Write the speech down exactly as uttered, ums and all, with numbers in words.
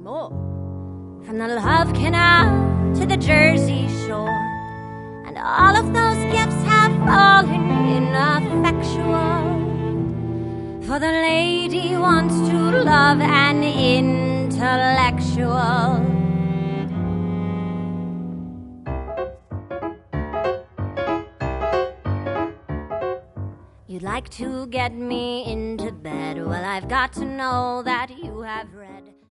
more. From the Love Canal to the Jersey Shore, and all of those gifts have fallen ineffectual. For the lady wants to love an intellectual. You'd like to get me into bed? Well, I've got to know that you have read